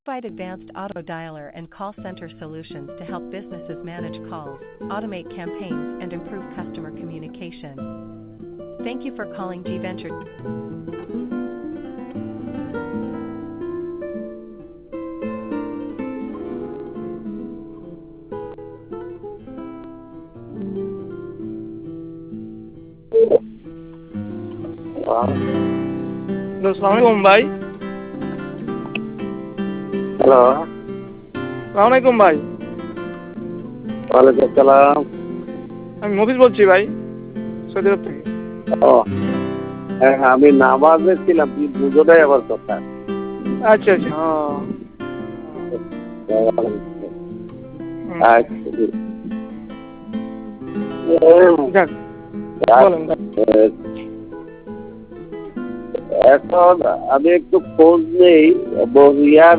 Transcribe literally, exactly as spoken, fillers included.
Provide advanced auto dialer and call center solutions to help businesses manage calls, automate campaigns, and improve customer communication. Thank you for calling G Venture. আসসালামাইকুম ভাই। Hello, সালামালাইকুম ভাই। ওয়ালাইকুম আসসালাম। আমি মফিজ বলছি ভাই, সৌদি আরব থেকে। ও হ্যাঁ, আমি নামাজে ছিলাম, তুই বুঝো নাই আমার কথা। আচ্ছা আচ্ছা। ও, হুম, আচ্ছা, যাক বলেন ভাই। এখন আমি একটু খোঁজ নেই বহিয়ার